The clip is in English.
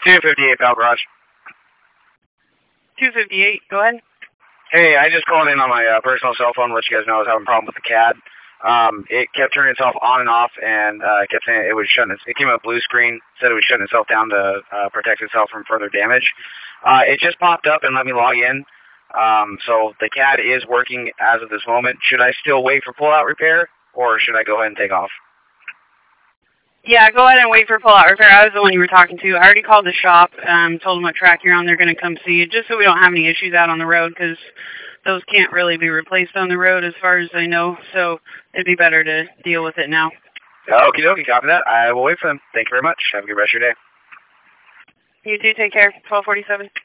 258 Bell Garage. 258, go ahead. Hey, I just called in on my personal cell phone to let you guys know I was having a problem with the CAD. It kept turning itself on and off, and kept saying it was shutting. It came up blue screen, said it was shutting itself down to protect itself from further damage. It just popped up and let me log in. So the CAD is working as of this moment. Should I still wait for pull-out repair, or should I go ahead and take off? Yeah, go ahead and wait for pull-out repair. I was the one you were talking to. I already called the shop, told them what track you're on. They're going to come see you, just so we don't have any issues out on the road, because those can't really be replaced on the road as far as I know, so it'd be better to deal with it now. Okie dokie, copy that. I will wait for them. Thank you very much. Have a good rest of your day. You too, take care. 1247.